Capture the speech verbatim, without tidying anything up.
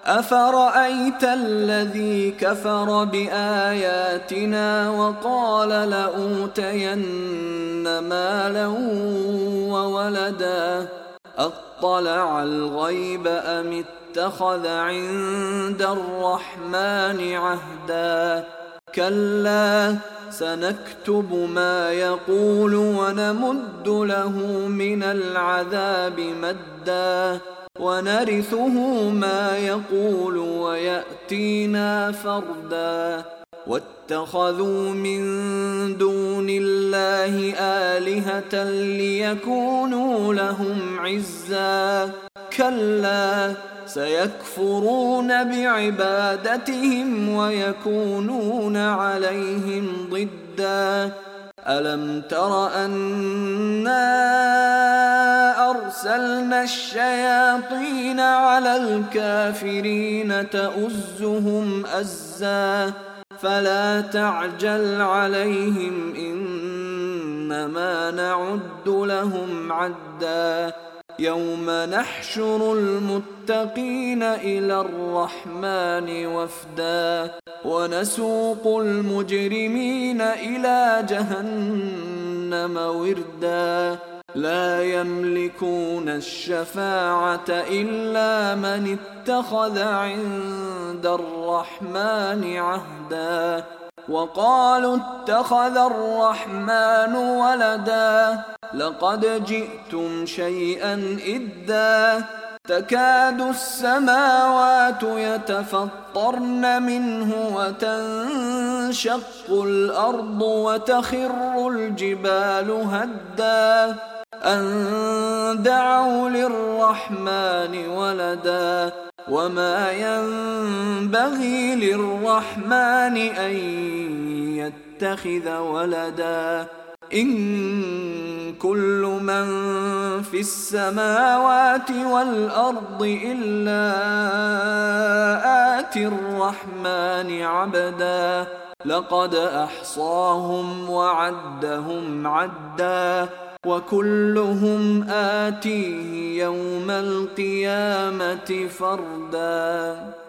أفرأيت الذي كفر بآياتنا وقال لأوتين مالا وولدا أطلع الغيب أم اتخذ عند الرحمن عهدا كلا سنكتب ما يقول ونمد له من العذاب مدا ونرثه ما يقول ويأتينا فردا واتخذوا من دون الله آلهة ليكونوا لهم عزا كلا سيكفرون بعبادتهم ويكونون عليهم ضدا ألم تر أنا أرسلنا الشياطين على الكافرين تؤزهم أزا فلا تعجل عليهم إنما نعد لهم عدا يوم نحشر المتقين إلى الرحمن وفدا ونسوق المجرمين إلى جهنم وردا لا يملكون الشفاعة إلا من اتخذ عند الرحمن عهدا وقالوا اتخذ الرحمن ولدا لقد جئتم شيئا إدا تكاد السماوات يتفطرن منه وتنشق الأرض وتخر الجبال هدا أن دعوا للرحمن ولدا وما ينبغي للرحمن أن يتخذ ولدا إن كل من في السماوات والأرض إلا آتي الرحمن عبدا لقد أحصاهم وعدهم عدا وكلهم آتيه يوم القيامة فردا.